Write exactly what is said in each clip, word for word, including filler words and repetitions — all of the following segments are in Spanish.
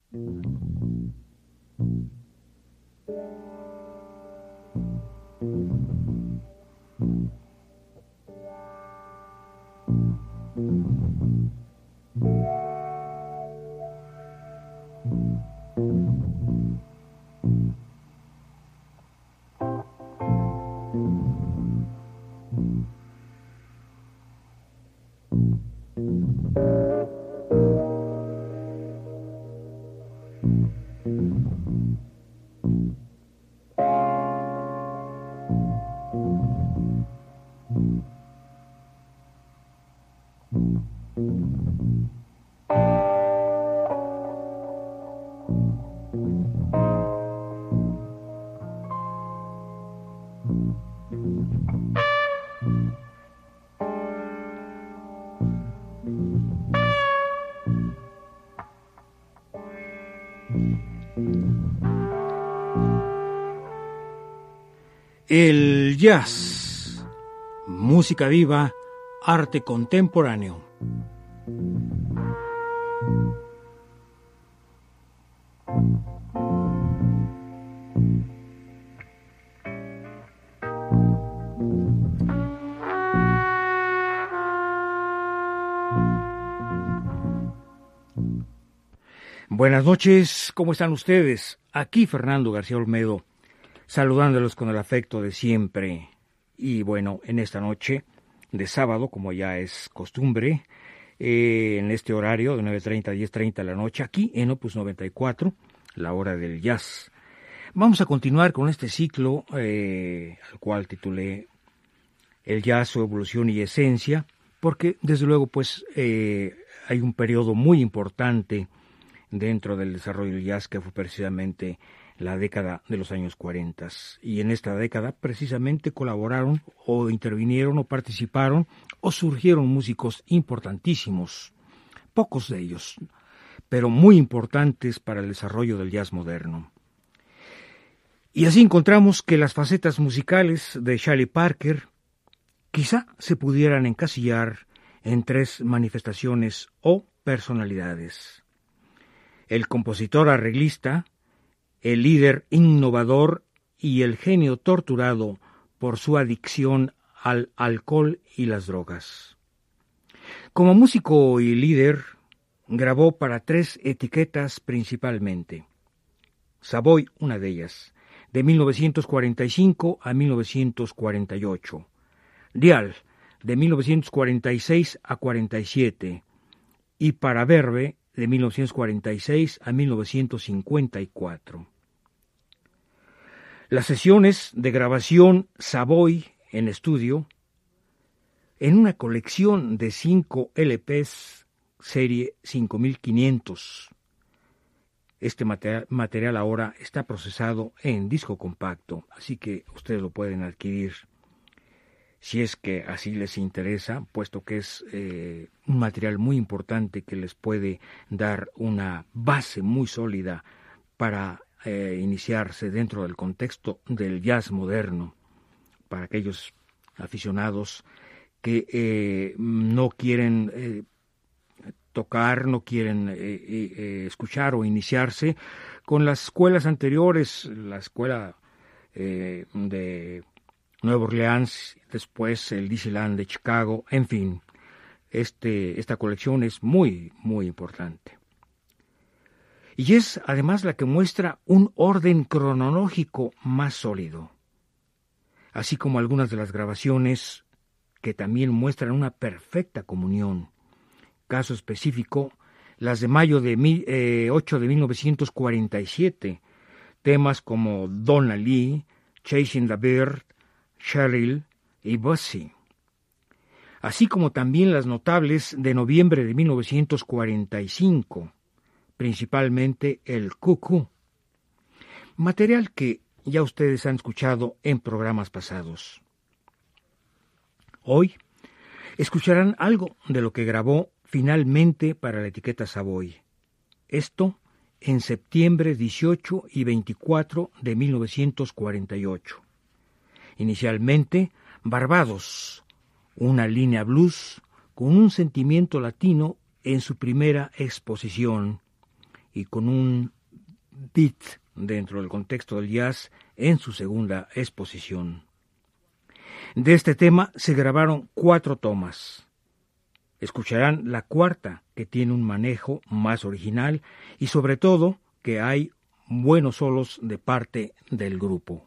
El jazz, música viva, arte contemporáneo. Buenas noches, ¿cómo están ustedes? Aquí Fernando García Olmedo, saludándolos con el afecto de siempre. Y bueno, en esta noche de sábado, como ya es costumbre, eh, en este horario de nueve treinta a diez treinta de la noche, aquí en Opus noventa y cuatro, la hora del jazz. Vamos a continuar con este ciclo, eh, al cual titulé El jazz, su evolución y esencia, porque desde luego pues eh, hay un periodo muy importante dentro del desarrollo del jazz que fue precisamente la década de los años cuarenta. Y en esta década precisamente colaboraron o intervinieron o participaron o surgieron músicos importantísimos, pocos de ellos, pero muy importantes para el desarrollo del jazz moderno. Y así encontramos que las facetas musicales de Charlie Parker quizá se pudieran encasillar en tres manifestaciones o personalidades: el compositor arreglista, el líder innovador y el genio torturado por su adicción al alcohol y las drogas. Como músico y líder, grabó para tres etiquetas principalmente. Savoy, una de ellas, de mil novecientos cuarenta y cinco a mil novecientos cuarenta y ocho. Dial, de mil novecientos cuarenta y seis a cuarenta y siete. Y para Verve, de mil novecientos cuarenta y seis a mil novecientos cincuenta y cuatro. Las sesiones de grabación Savoy en estudio, en una colección de cinco L Pes, serie cinco mil quinientos. Este material, material ahora está procesado en disco compacto, así que ustedes lo pueden adquirir si es que así les interesa, puesto que es eh, un material muy importante que les puede dar una base muy sólida para eh, iniciarse dentro del contexto del jazz moderno, para aquellos aficionados que eh, no quieren eh, tocar, no quieren eh, eh, escuchar o iniciarse con las escuelas anteriores, la escuela eh, de Nueva Orleans, después el Dixieland de Chicago, en fin, este, esta colección es muy, muy importante. Y es además la que muestra un orden cronológico más sólido, así como algunas de las grabaciones que también muestran una perfecta comunión. Caso específico, las de mayo de mil, eh, ocho de mil novecientos cuarenta y siete, temas como Donna Lee, Chasing the Bird, Cheryl y Bussy, así como también las notables de noviembre de mil novecientos cuarenta y cinco, principalmente el Cuckoo, material que ya ustedes han escuchado en programas pasados. Hoy escucharán algo de lo que grabó finalmente para la etiqueta Savoy, esto en septiembre dieciocho y veinticuatro de mil novecientos cuarenta y ocho. Inicialmente, Barbados, una línea blues con un sentimiento latino en su primera exposición, y con un beat dentro del contexto del jazz en su segunda exposición. De este tema se grabaron cuatro tomas. Escucharán la cuarta, que tiene un manejo más original y sobre todo que hay buenos solos de parte del grupo.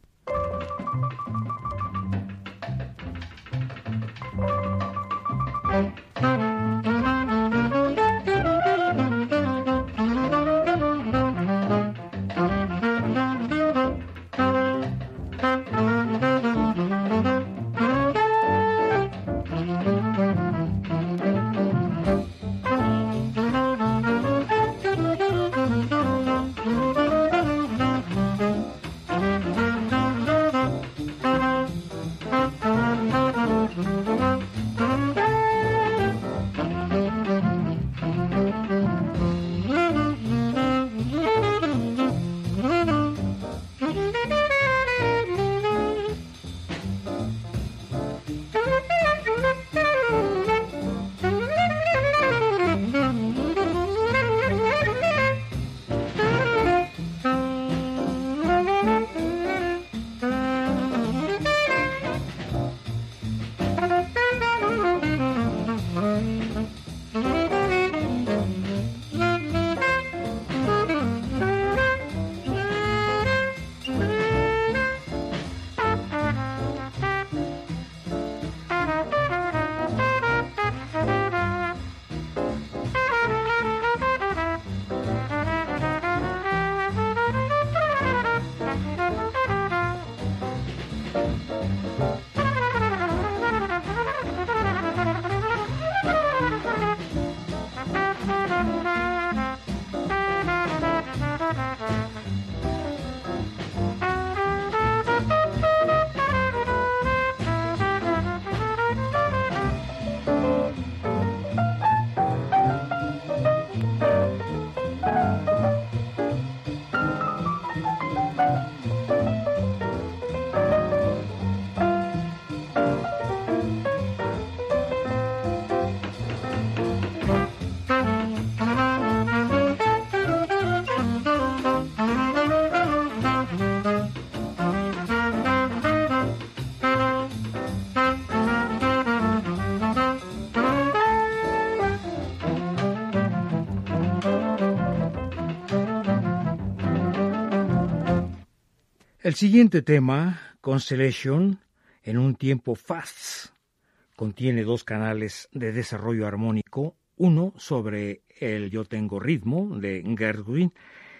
El siguiente tema, Constellation, en un tiempo fast, contiene dos canales de desarrollo armónico, uno sobre el Yo tengo ritmo de Gershwin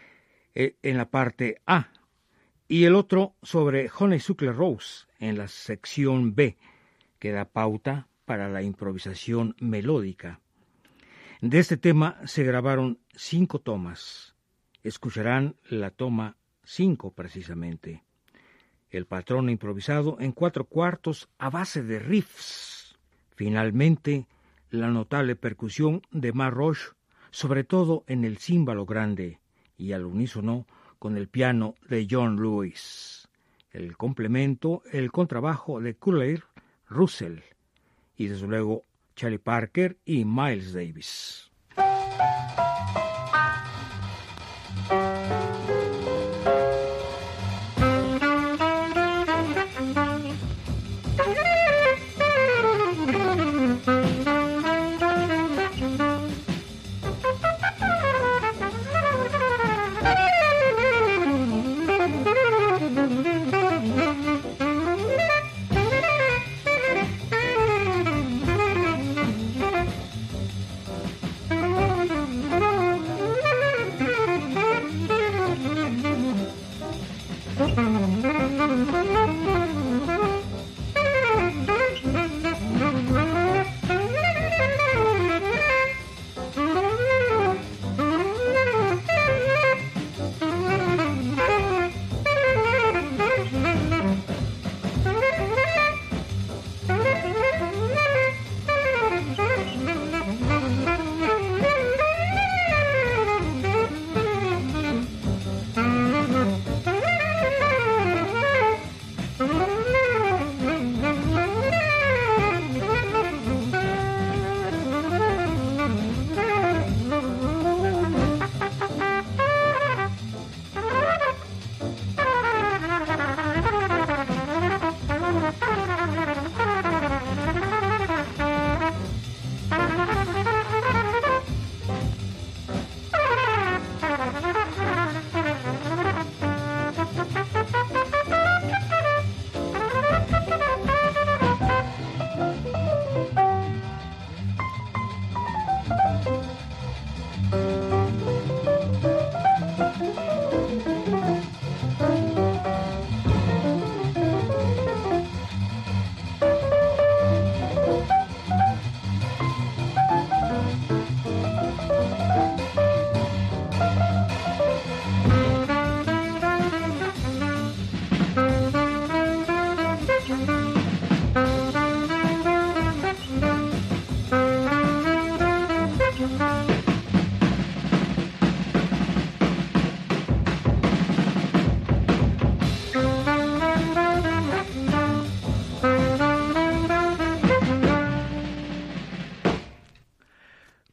eh, en la parte A y el otro sobre Honeysuckle Rose en la sección B, que da pauta para la improvisación melódica. De este tema se grabaron cinco tomas. Escucharán la toma cinco precisamente. El patrón improvisado en cuatro cuartos a base de riffs. Finalmente, la notable percusión de Mark Roche, sobre todo en el címbalo grande y al unísono con el piano de John Lewis. El complemento, el contrabajo de Curly Russell y desde luego Charlie Parker y Miles Davis. Thank you.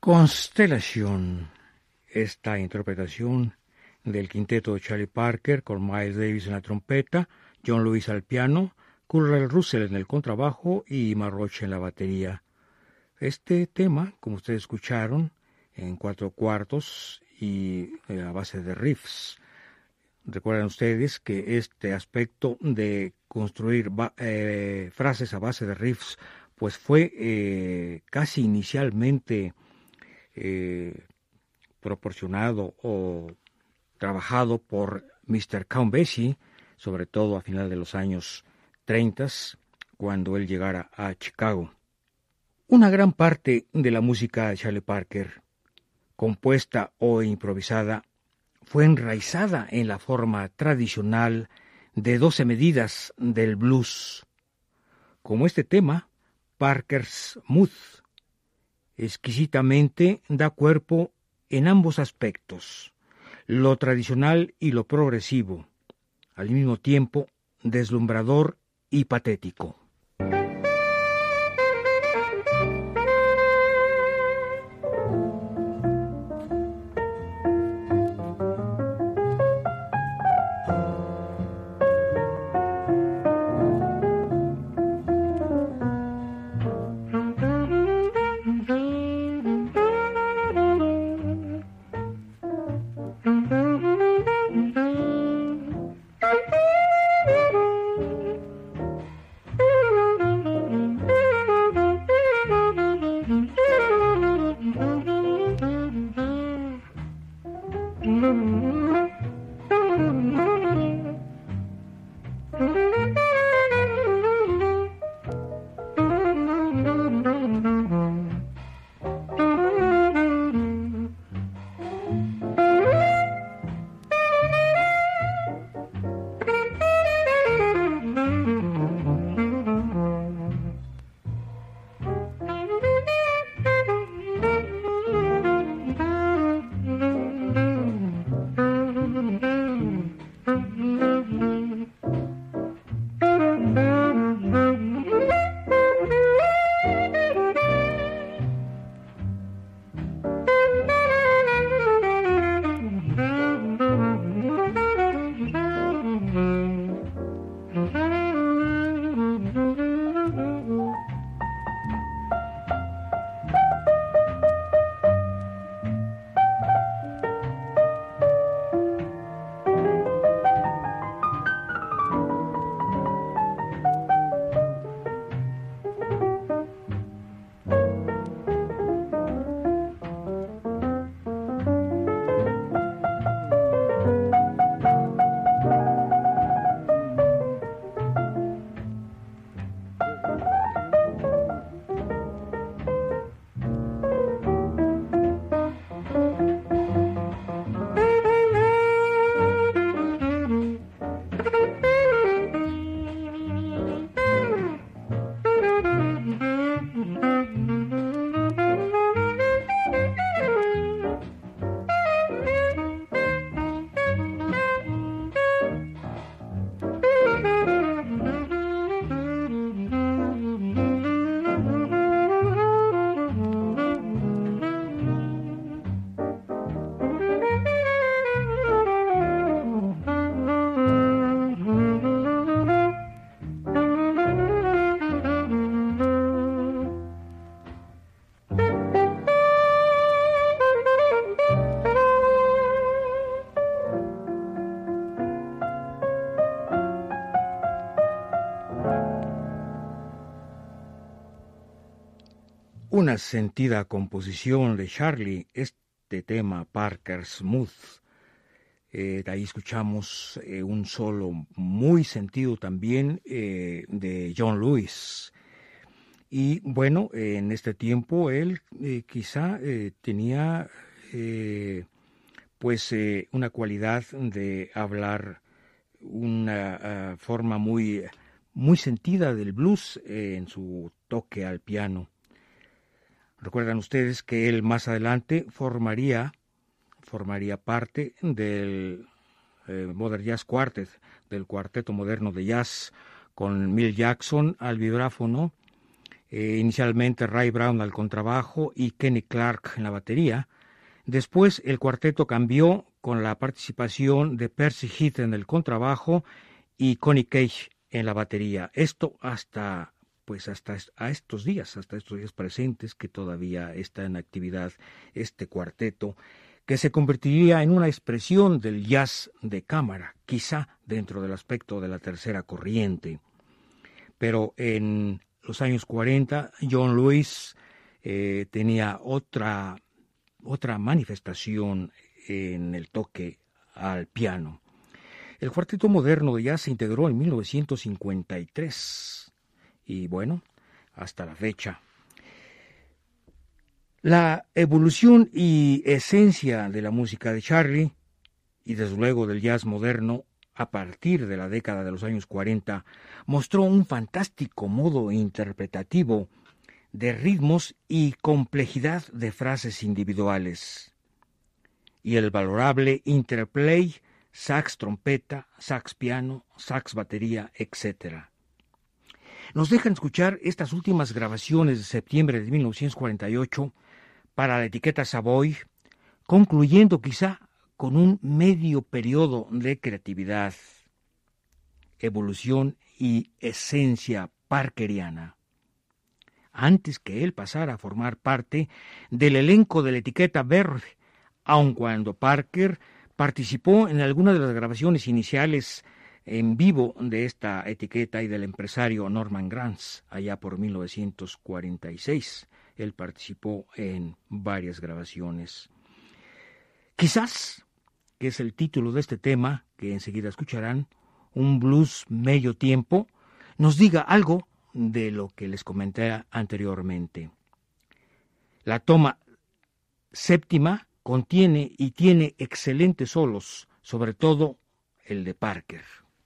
Constellation, esta interpretación del quinteto de Charlie Parker con Miles Davis en la trompeta, John Lewis al piano, Currell Russell en el contrabajo y Marroche en la batería. Este tema, como ustedes escucharon, en cuatro cuartos y a base de riffs. Recuerdan ustedes que este aspecto de construir eh, frases a base de riffs, pues fue eh, casi inicialmente eh, proporcionado o trabajado por mister Count Basie, sobre todo a final de los años treinta, cuando él llegara a Chicago. Una gran parte de la música de Charlie Parker, compuesta o improvisada, fue enraizada en la forma tradicional de doce medidas del blues, como este tema, Parker's Mood. Exquisitamente da cuerpo en ambos aspectos, lo tradicional y lo progresivo, al mismo tiempo deslumbrador y patético. Una sentida composición de Charlie, este tema Parker's Mood. Eh, de ahí escuchamos eh, un solo muy sentido también eh, de John Lewis. Y bueno, eh, en este tiempo él eh, quizá eh, tenía eh, pues eh, una cualidad de hablar una uh, forma muy, muy sentida del blues eh, en su toque al piano. Recuerdan ustedes que él más adelante formaría, formaría parte del eh, Modern Jazz Quartet, del cuarteto moderno de jazz, con Milt Jackson al vibráfono, Eh, inicialmente Ray Brown al contrabajo y Kenny Clark en la batería. Después el cuarteto cambió con la participación de Percy Heath en el contrabajo y Connie Cage en la batería. Esto hasta, pues hasta a estos días, hasta estos días presentes, que todavía está en actividad este cuarteto, que se convertiría en una expresión del jazz de cámara, quizá dentro del aspecto de la tercera corriente. Pero en los años cuarenta, John Lewis eh, tenía otra, otra manifestación en el toque al piano. El cuarteto moderno de jazz se integró en mil novecientos cincuenta y tres y bueno, hasta la fecha. La evolución y esencia de la música de Charlie, y desde luego del jazz moderno, a partir de la década de los años cuarenta, mostró un fantástico modo interpretativo de ritmos y complejidad de frases individuales, y el valorable interplay sax trompeta, sax piano, sax batería, etcétera. Nos dejan escuchar estas últimas grabaciones de septiembre de mil novecientos cuarenta y ocho para la etiqueta Savoy, concluyendo quizá con un medio periodo de creatividad, evolución y esencia parkeriana, antes que él pasara a formar parte del elenco de la etiqueta Verde, aun cuando Parker participó en algunas de las grabaciones iniciales en vivo de esta etiqueta y del empresario Norman Granz, allá por mil novecientos cuarenta y seis. Él participó en varias grabaciones. Quizás, que es el título de este tema, que enseguida escucharán, un blues medio tiempo, nos diga algo de lo que les comenté anteriormente. La toma séptima contiene y tiene excelentes solos, sobre todo el de Parker.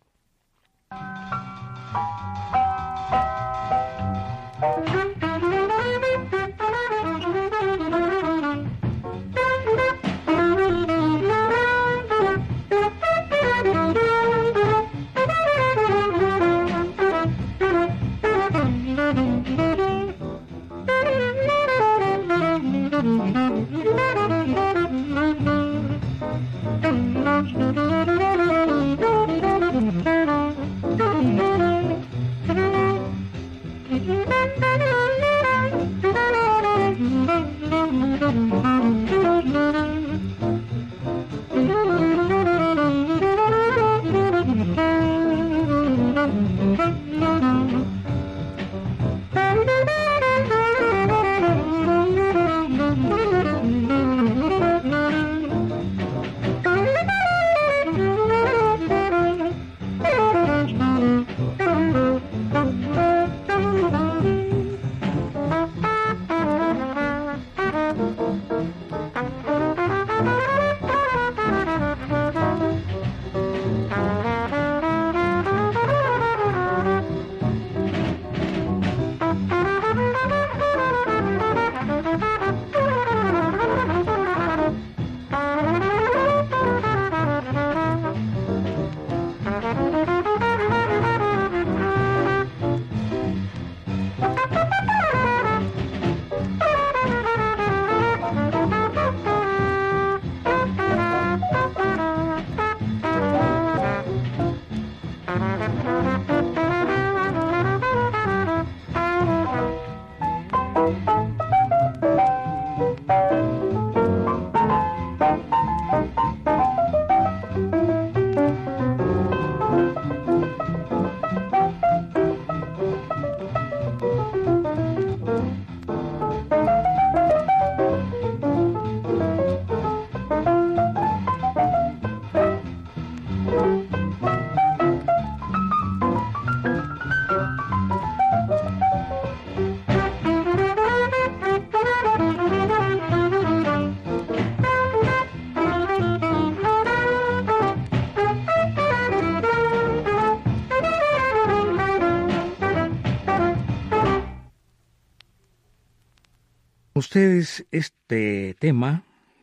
Ustedes este tema,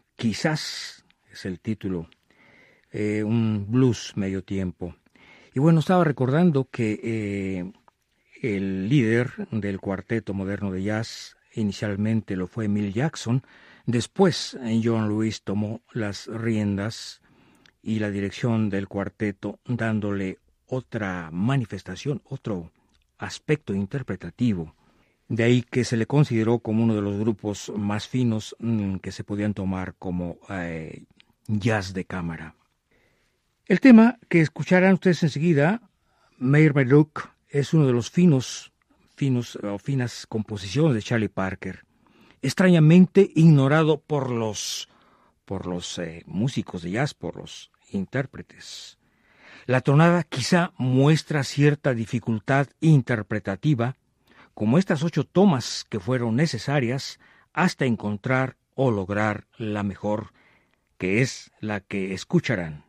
quizás es el título, eh, un blues medio tiempo. Y bueno, estaba recordando que eh, el líder del cuarteto moderno de jazz. Inicialmente lo fue Emil Jackson, después John Lewis tomó las riendas y la dirección del cuarteto, dándole otra manifestación, otro aspecto interpretativo. De ahí que se le consideró como uno de los grupos más finos mmm, que se podían tomar como eh, jazz de cámara. El tema que escucharán ustedes enseguida, Mayor Medoc, es uno de los finos, finos o finas composiciones de Charlie Parker, extrañamente ignorado por los, por los eh, músicos de jazz, por los intérpretes. La tonada quizá muestra cierta dificultad interpretativa, como estas ocho tomas que fueron necesarias hasta encontrar o lograr la mejor, que es la que escucharán.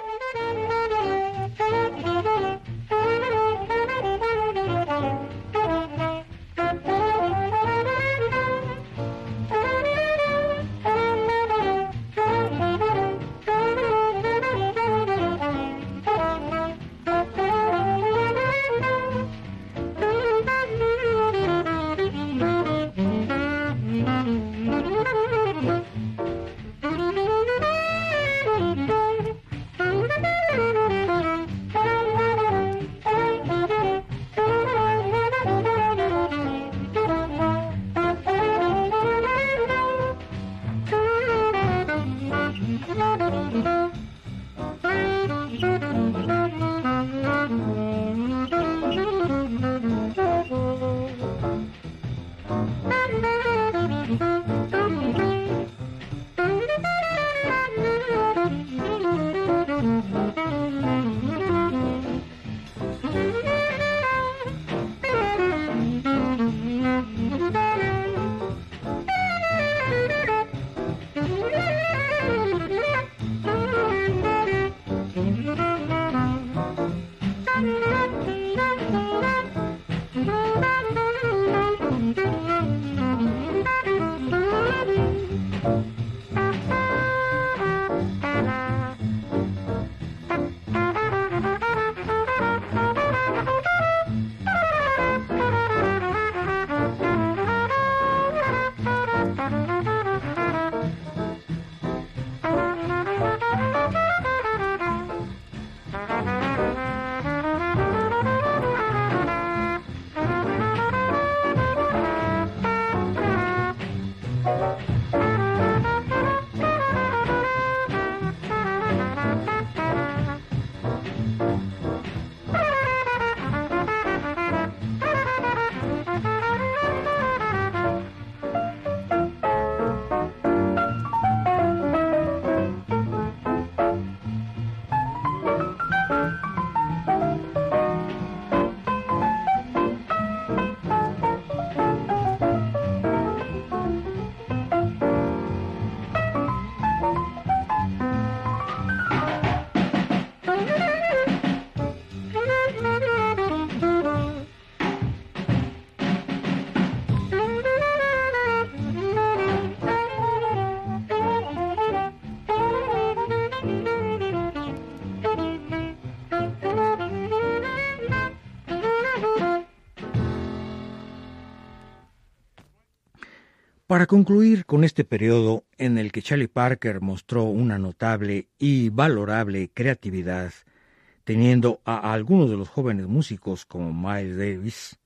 Para concluir con este periodo en el que Charlie Parker mostró una notable y valorable creatividad, teniendo a algunos de los jóvenes músicos como Miles Davis,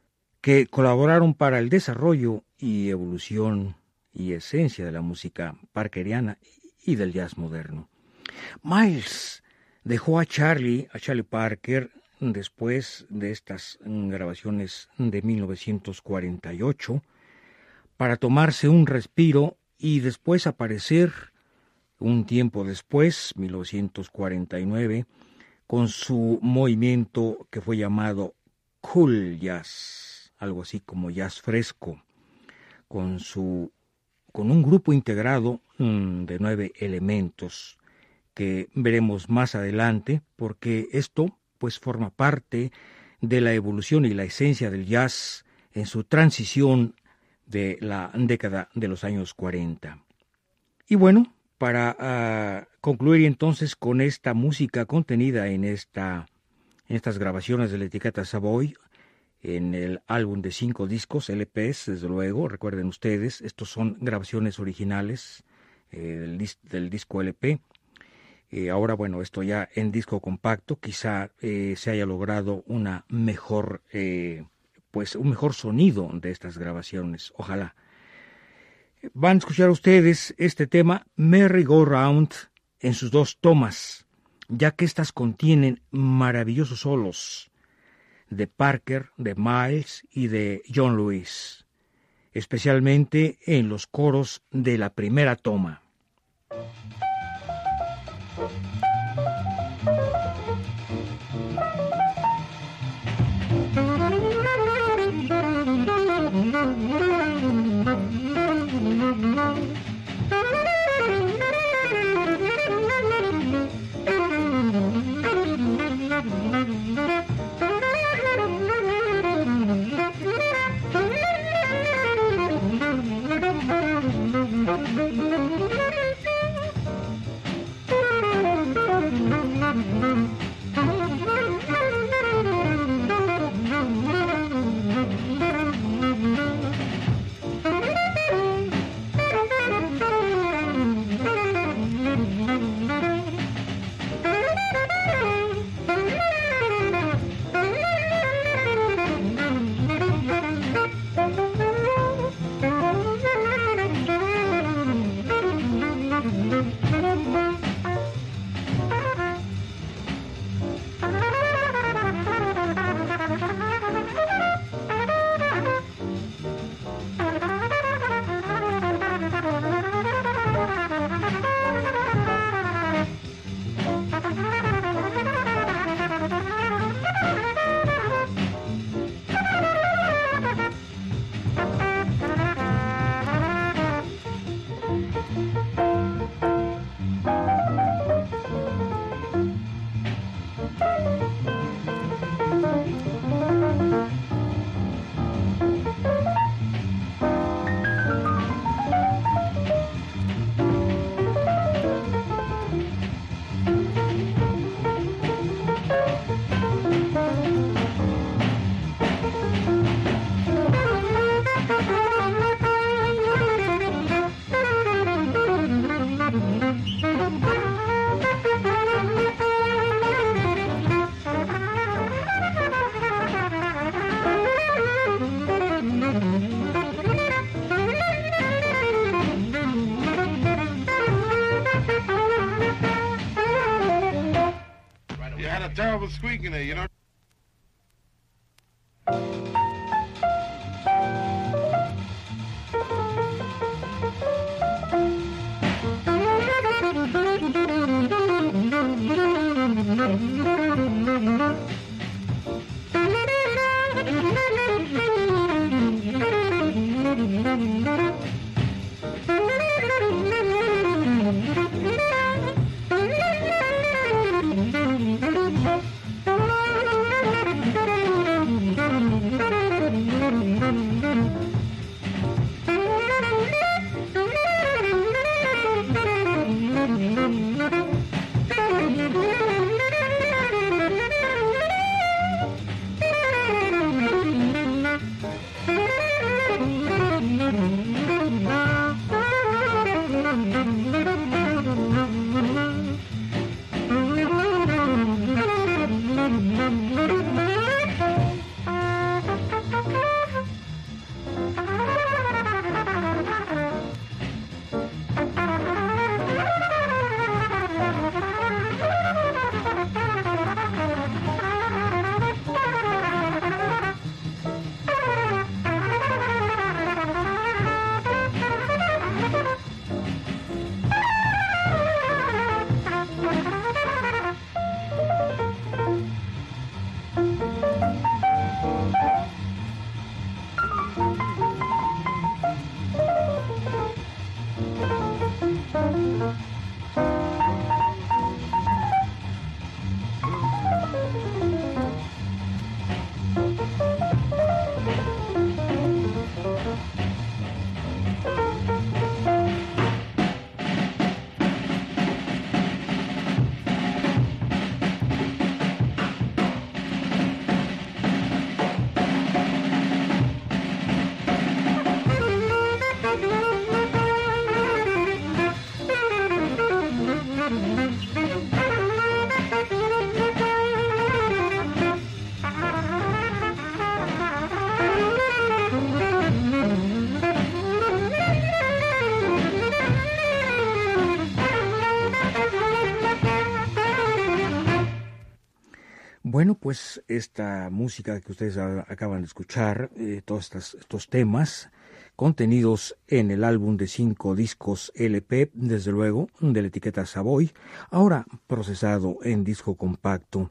que colaboraron para el desarrollo y evolución y esencia de la música parkeriana y del jazz moderno. Miles dejó a Charlie, a Charlie Parker, después de estas grabaciones de mil novecientos cuarenta y ocho, para tomarse un respiro y después aparecer un tiempo después, mil novecientos cuarenta y nueve, con su movimiento que fue llamado Cool Jazz, algo así como jazz fresco, con su con un grupo integrado mmm, de nueve elementos que veremos más adelante, porque esto pues forma parte de la evolución y la esencia del jazz en su transición de la década de los años cuarenta. Y bueno, para uh, concluir entonces con esta música contenida en, esta, en estas grabaciones de la etiqueta Savoy, en el álbum de cinco discos, L Pes, desde luego, recuerden ustedes, estos son grabaciones originales eh, del, dis del disco L P. Eh, ahora, bueno, esto ya en disco compacto, quizá eh, se haya logrado una mejor, eh, pues un mejor sonido de estas grabaciones, ojalá. Van a escuchar ustedes este tema, Merry Go Round, en sus dos tomas, ya que estas contienen maravillosos solos de Parker, de Miles y de John Lewis, especialmente en los coros de la primera toma. Terrible squeaking there, you know. Bueno, pues esta música que ustedes a- acaban de escuchar, eh, todos estos, estos temas contenidos en el álbum de cinco discos L P, desde luego, de la etiqueta Savoy, ahora procesado en disco compacto.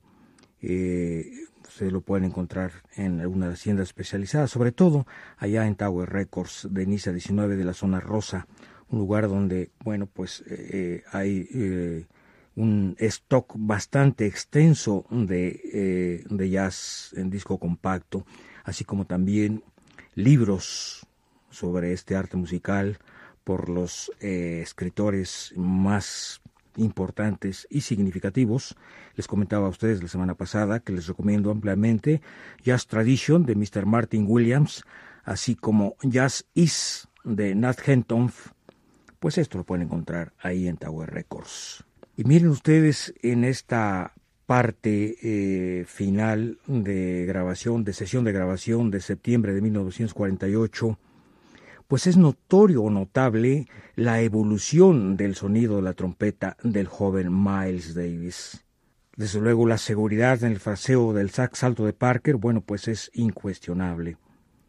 Eh, se lo pueden encontrar en alguna de las tiendas especializadas, sobre todo allá en Tower Records de Niza diecinueve de la zona rosa, un lugar donde, bueno, pues eh, hay eh, un stock bastante extenso de, eh, de jazz en disco compacto, así como también libros sobre este arte musical por los eh, escritores más importantes y significativos. Les comentaba a ustedes la semana pasada que les recomiendo ampliamente Jazz Tradition de mister Martin Williams, así como Jazz Is de Nat Hentonf. Pues esto lo pueden encontrar ahí en Tower Records. Y miren ustedes en esta parte eh, final de grabación, de sesión de grabación de septiembre de mil novecientos cuarenta y ocho, pues es notorio o notable la evolución del sonido de la trompeta del joven Miles Davis. Desde luego la seguridad en el fraseo del sax alto de Parker, bueno, pues es incuestionable.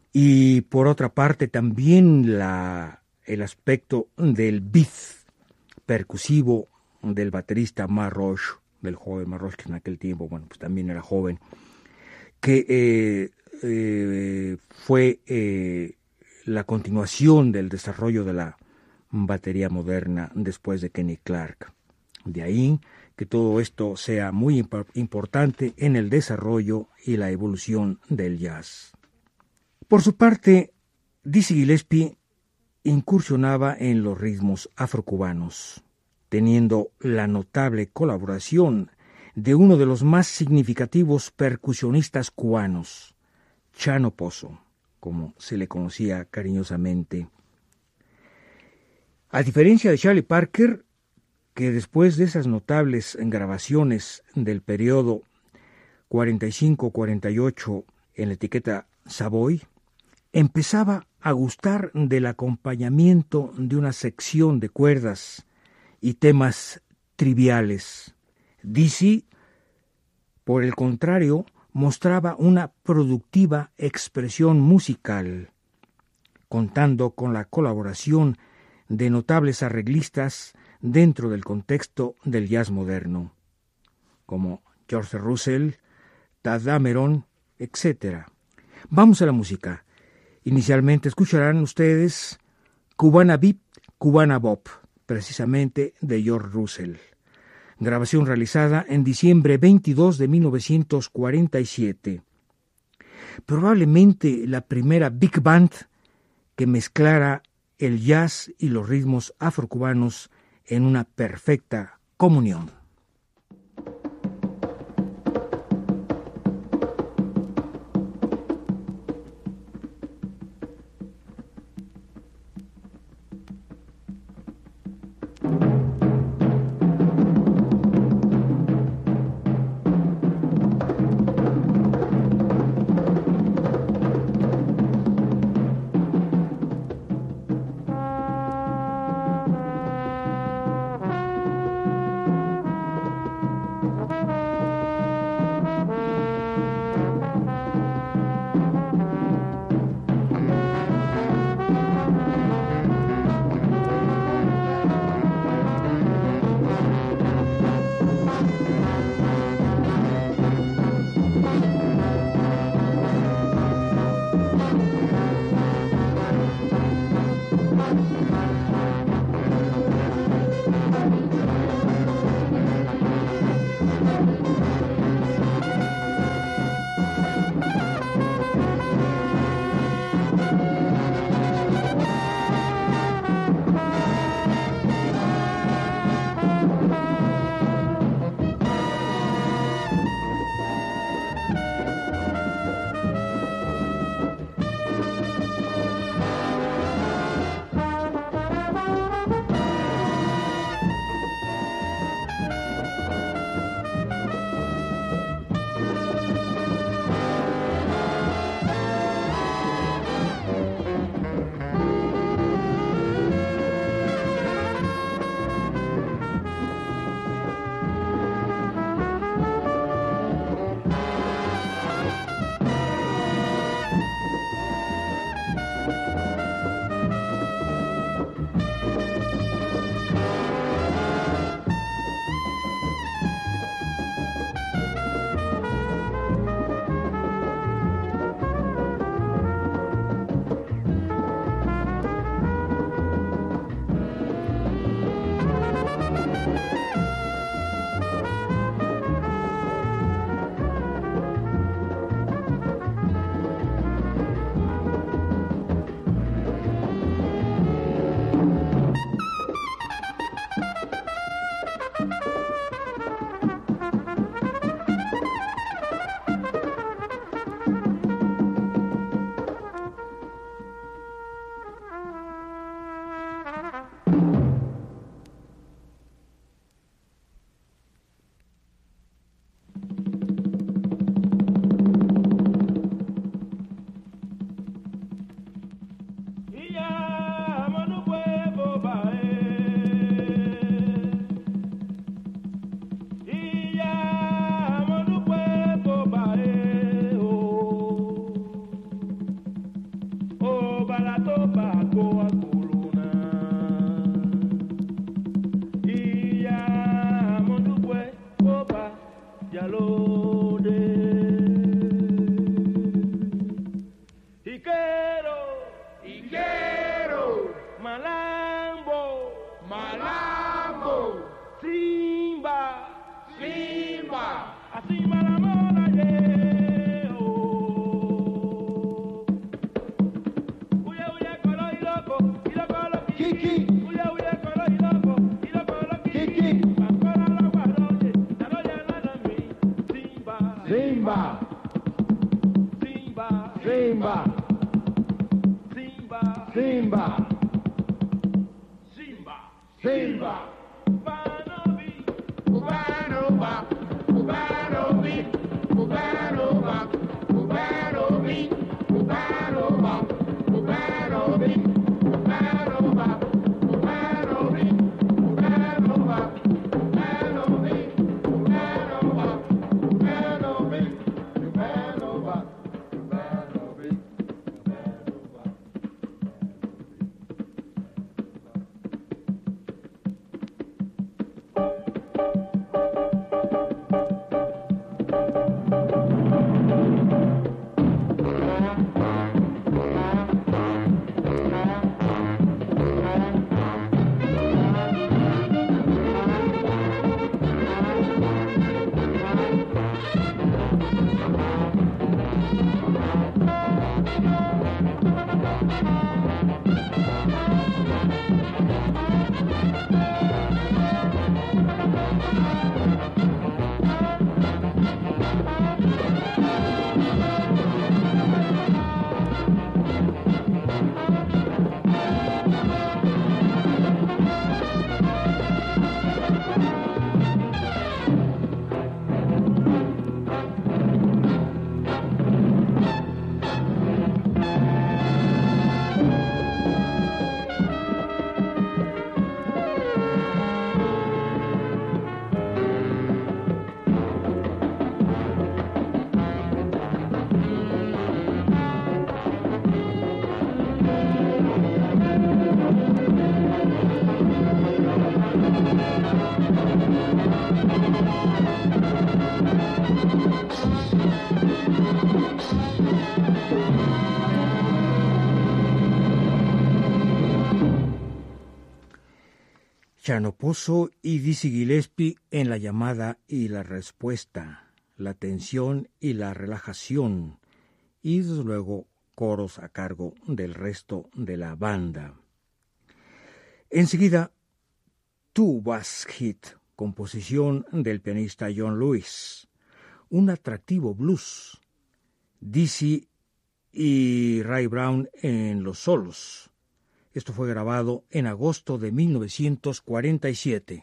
Y por otra parte también la, el aspecto del beat percusivo del baterista Mar Roche, del joven Mar Roche, que en aquel tiempo, bueno, pues también era joven, que eh, eh, fue eh, la continuación del desarrollo de la batería moderna después de Kenny Clarke. De ahí que todo esto sea muy imp- importante en el desarrollo y la evolución del jazz. Por su parte, Dizzy Gillespie incursionaba en los ritmos afrocubanos, teniendo la notable colaboración de uno de los más significativos percusionistas cubanos, Chano Pozo, como se le conocía cariñosamente. A diferencia de Charlie Parker, que después de esas notables grabaciones del periodo cuarenta y cinco cuarenta y ocho en la etiqueta Savoy, empezaba a gustar del acompañamiento de una sección de cuerdas y temas triviales. Dizzy, por el contrario, mostraba una productiva expresión musical, contando con la colaboración de notables arreglistas dentro del contexto del jazz moderno, como George Russell, Tadd Dameron, etcétera. Vamos a la música. Inicialmente escucharán ustedes Cubana Beat, Cubana Bop, precisamente de George Russell. Grabación realizada en diciembre veintidós de mil novecientos cuarenta y siete. Probablemente la primera big band que mezclara el jazz y los ritmos afrocubanos en una perfecta comunión. ya lo de. Y quiero, y quiero, malambo, malambo, Simba, Simba, así malamona llevo. Uye, uye, colo y loco, y loco lo kiki. Uye, uye, colo y loco, y loco lo kiki. Pacola la guaroye, la roya la nami, Simba, Simba, Simba, Simba, Simba, Simba, Simba, Simba. Banobi, Cubano va, cubano vi, cubano va, cubano vi, cubano va, cubano vi, cubano va, cubano vi, cubano va, cubano vi, cubano va, cubano vi, cubano va, cubano vi, cubano va. Chano Pozo y Dizzy Gillespie en la llamada y la respuesta, la tensión y la relajación, y desde luego coros a cargo del resto de la banda. Enseguida, Two Bass Hit, composición del pianista John Lewis, un atractivo blues, Dizzy y Ray Brown en los solos. Esto fue grabado en agosto de mil novecientos cuarenta y siete.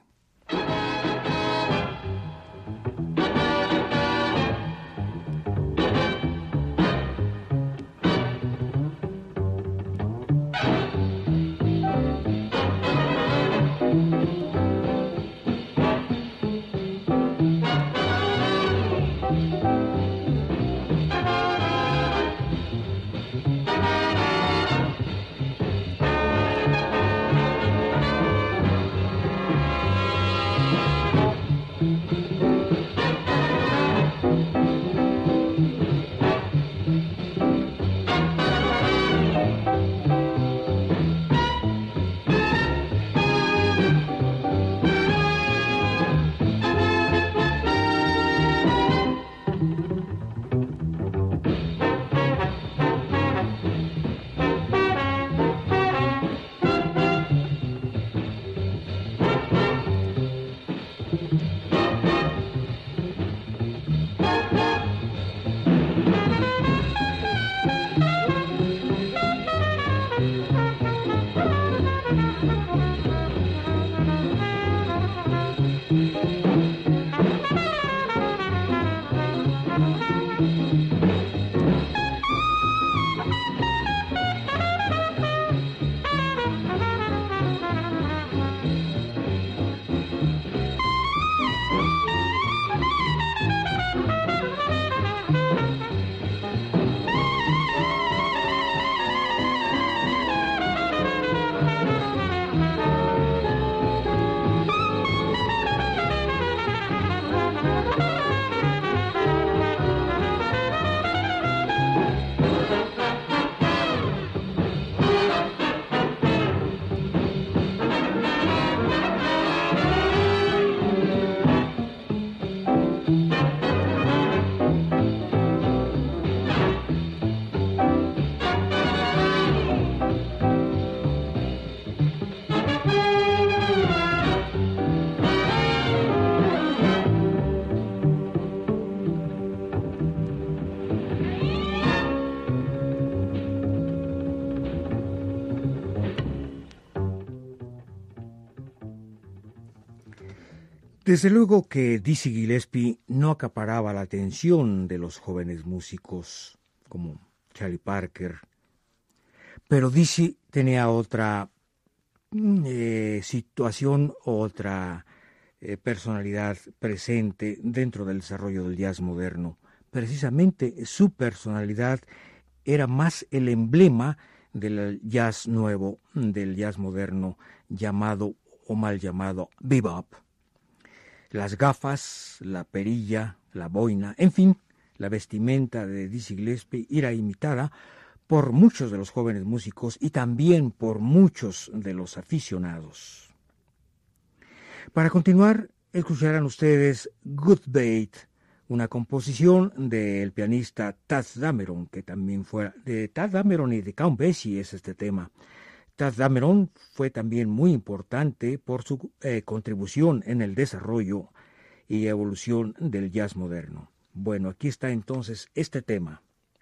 Desde luego que Dizzy Gillespie no acaparaba la atención de los jóvenes músicos como Charlie Parker, pero Dizzy tenía otra eh, situación, otra eh, personalidad presente dentro del desarrollo del jazz moderno. Precisamente su personalidad era más el emblema del jazz nuevo, del jazz moderno, llamado o mal llamado bebop. Las gafas, la perilla, la boina, en fin, la vestimenta de Dizzy Gillespie era imitada por muchos de los jóvenes músicos y también por muchos de los aficionados. Para continuar, escucharán ustedes Good Bait, una composición del pianista Tadd Dameron, que también fue de Tadd Dameron y de Count Basie es este tema. Tadd Dameron fue también muy importante por su eh, contribución en el desarrollo y evolución del jazz moderno. Bueno, aquí está entonces este tema.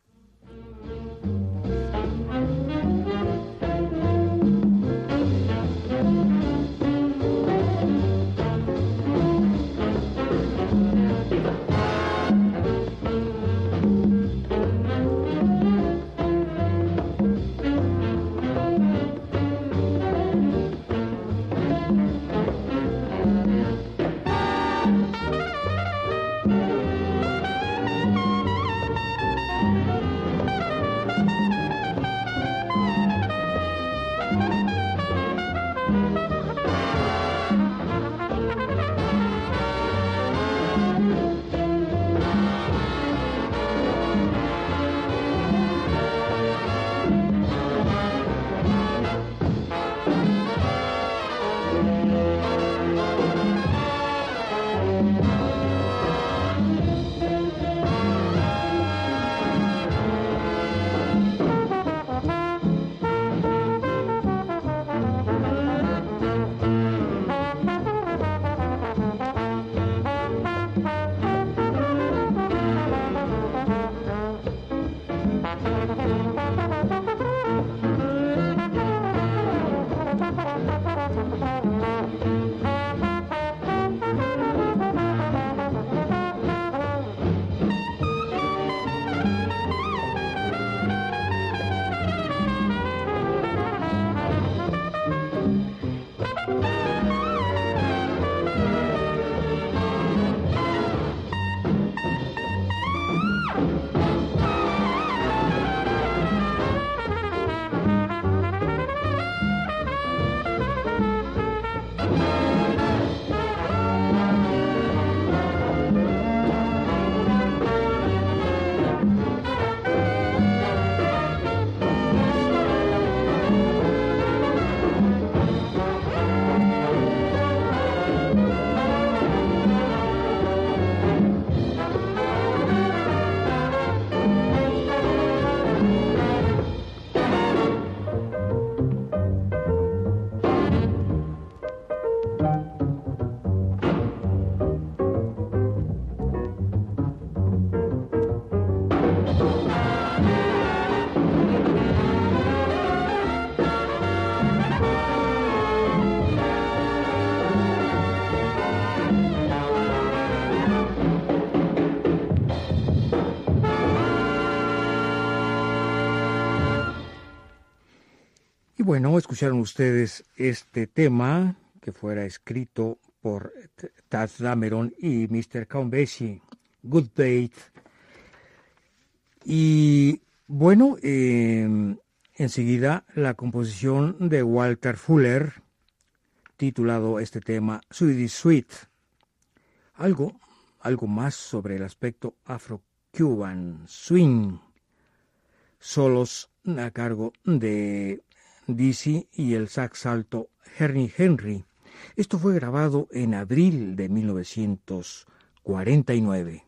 Y bueno, escucharon ustedes este tema que fuera escrito por Tadd Dameron y mister Count Basie, Good Bait. Y bueno, eh, enseguida la composición de Walter Fuller, titulado este tema Swedish Sweet. Algo, algo más sobre el aspecto afro-cuban swing. Solos a cargo de Dizzy y el sax alto Ernie Henry. Esto fue grabado en abril de mil novecientos cuarenta y nueve.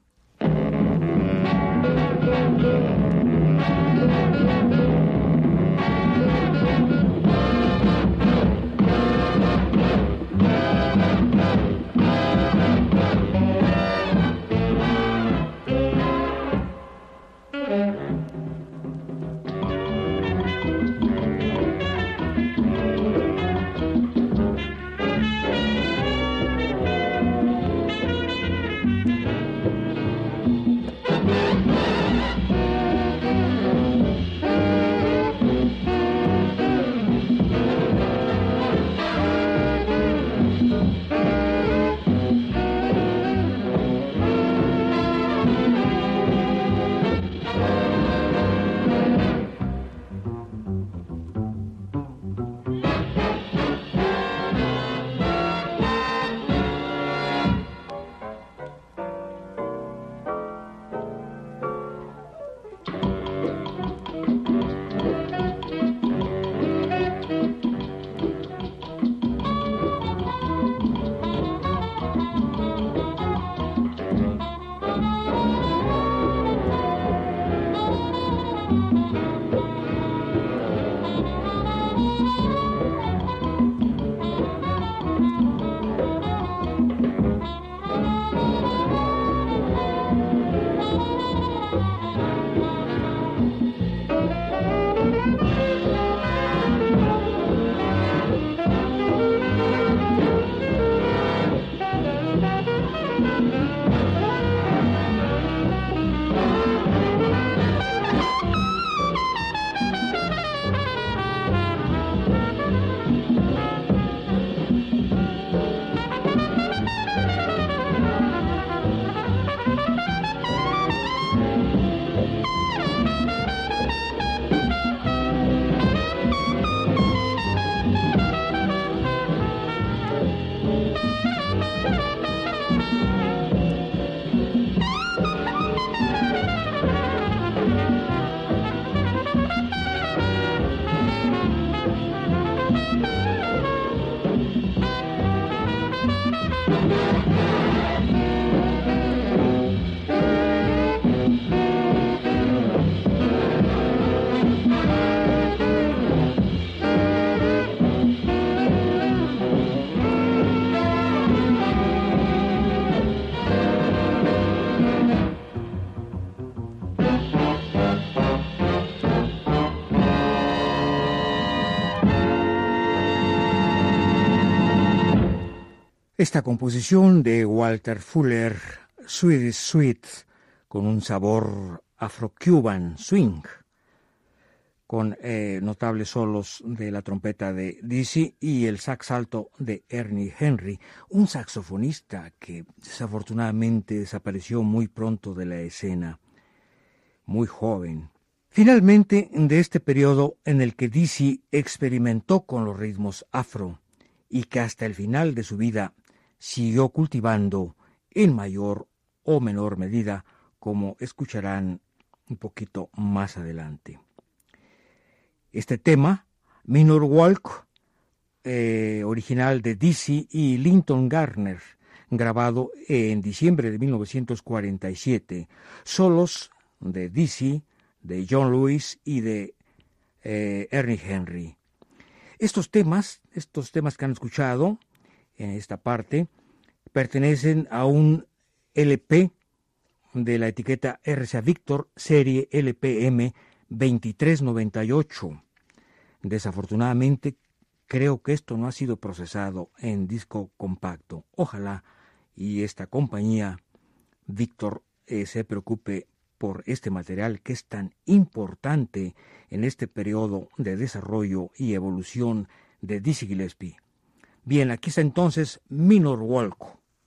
Esta composición de Walter Fuller, Swedish Suite, con un sabor afro-cuban swing, con eh, notables solos de la trompeta de Dizzy y el sax alto de Ernie Henry, un saxofonista que desafortunadamente desapareció muy pronto de la escena, muy joven. Finalmente, de este periodo en el que Dizzy experimentó con los ritmos afro y que hasta el final de su vida siguió cultivando en mayor o menor medida, como escucharán un poquito más adelante. Este tema, Minor Walk, eh, original de Dizzy y Linton Garner, grabado en diciembre de mil novecientos cuarenta y siete, solos de Dizzy, de John Lewis y de eh, Ernie Henry. Estos temas, estos temas que han escuchado en esta parte, pertenecen a un L P de la etiqueta R C A Victor, serie L P M veintitrés noventa y ocho. Desafortunadamente, creo que esto no ha sido procesado en disco compacto. Ojalá y esta compañía, Victor, eh, se preocupe por este material que es tan importante en este periodo de desarrollo y evolución de Dizzy Gillespie. Bien, aquí está entonces Minor Walk.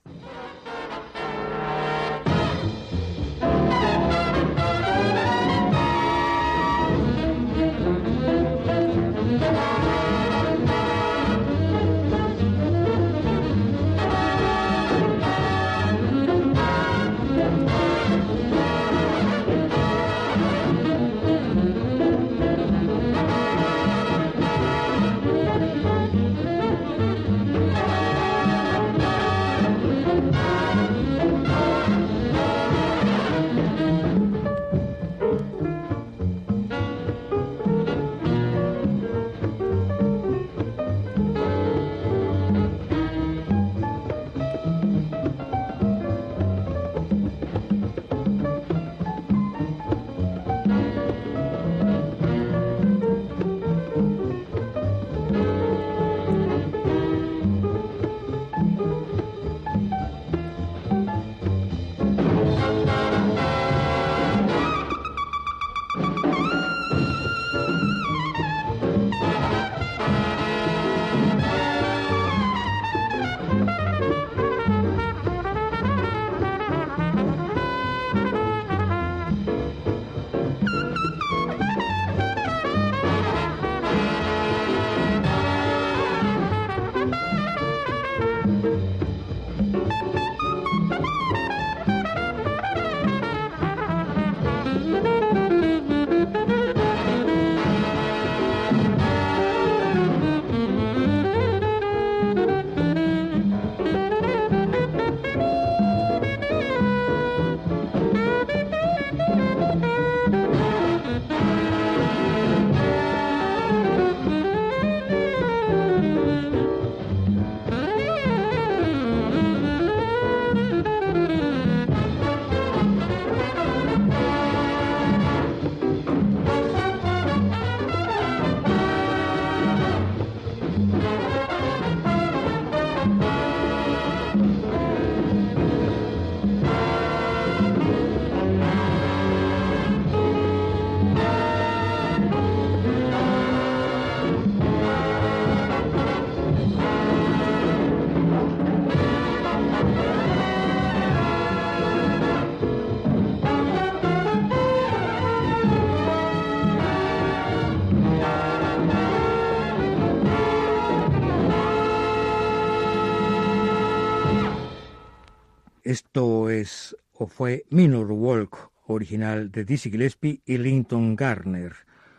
Esto es o fue Minor Walk, original de Dizzy Gillespie y Linton Garner,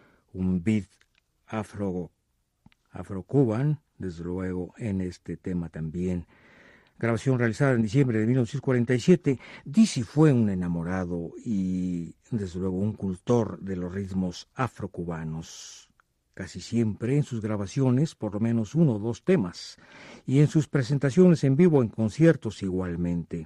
un beat afro, afro-cuban, desde luego en este tema también. Grabación realizada en diciembre de mil novecientos cuarenta y siete, Dizzy fue un enamorado y desde luego un cultor de los ritmos afrocubanos. Casi siempre en sus grabaciones por lo menos uno o dos temas, y en sus presentaciones en vivo en conciertos igualmente.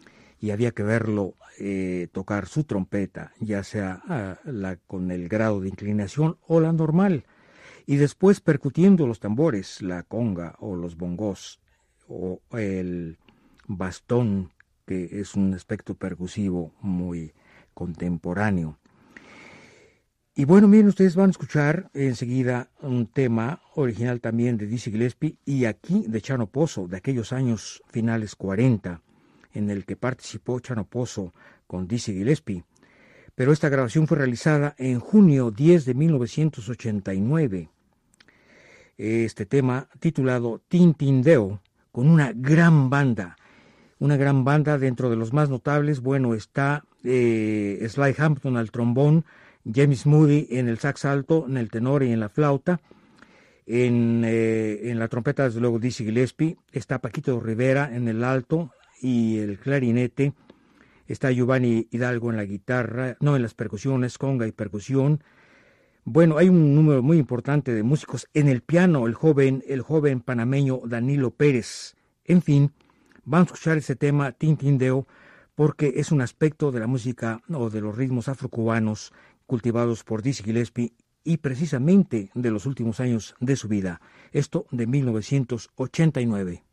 Y había que verlo eh, tocar su trompeta, ya sea ah, la con el grado de inclinación o la normal, y después percutiendo los tambores, la conga o los bongos, o el bastón, que es un aspecto percusivo muy contemporáneo. Y bueno, miren, ustedes van a escuchar enseguida un tema original también de Dizzy Gillespie y aquí de Chano Pozo, de aquellos años finales cuarenta, en el que participó Chano Pozo con Dizzy Gillespie. Pero esta grabación fue realizada en junio diez de mil novecientos ochenta y nueve. Este tema titulado Tintindeo, con una gran banda. Una gran banda, dentro de los más notables, bueno, está eh, Sly Hampton al trombón, James Moody en el sax alto, en el tenor y en la flauta. En, eh, en la trompeta, desde luego, Dizzy Gillespie. Está Paquito Rivera en el alto y el clarinete. Está Giovanni Hidalgo en la guitarra, no, en las percusiones, conga y percusión. Bueno, hay un número muy importante de músicos. En el piano, el joven, el joven panameño Danilo Pérez. En fin, vamos a escuchar ese tema, Tintindeo, porque es un aspecto de la música o de los ritmos afrocubanos cultivados por Dizzy Gillespie y precisamente de los últimos años de su vida. Esto de mil novecientos ochenta y nueve.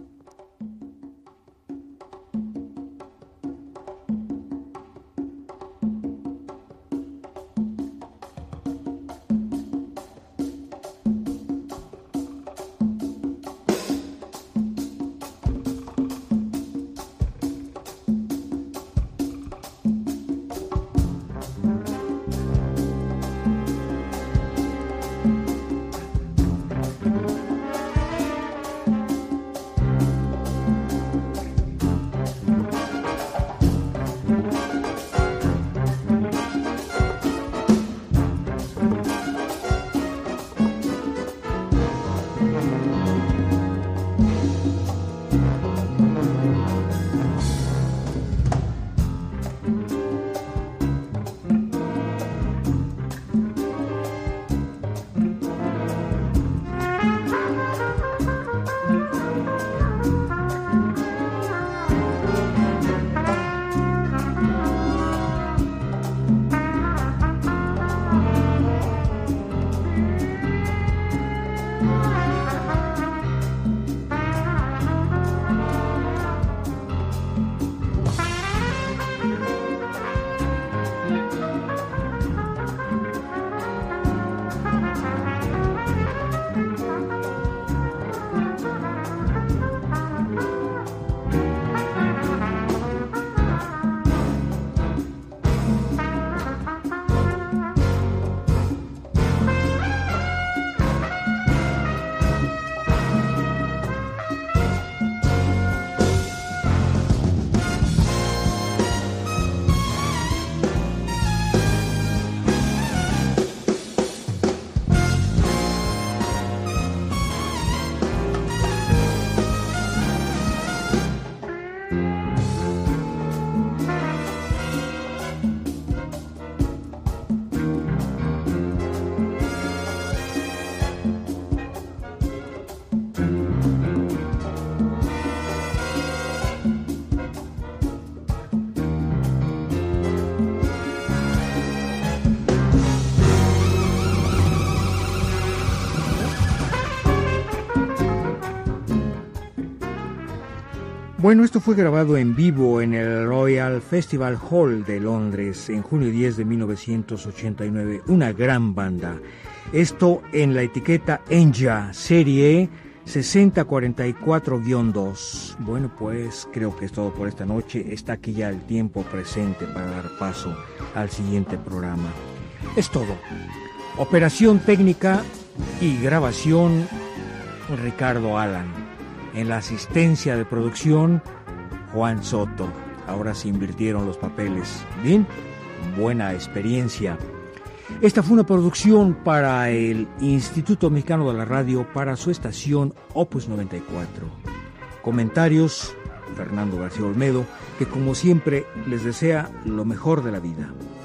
Bueno, esto fue grabado en vivo en el Royal Festival Hall de Londres en junio diez de mil novecientos ochenta y nueve. Una gran banda. Esto en la etiqueta Enya, serie sesenta cuarenta y cuatro guión dos. Bueno, pues creo que es todo por esta noche. Está aquí ya el tiempo presente para dar paso al siguiente programa. Es todo. Operación técnica y grabación, Ricardo Alan. En la asistencia de producción, Juan Soto. Ahora se invirtieron los papeles. Bien, buena experiencia. Esta fue una producción para el Instituto Mexicano de la Radio, para su estación Opus noventa y cuatro. Comentarios, Fernando García Olmedo, que como siempre les desea lo mejor de la vida.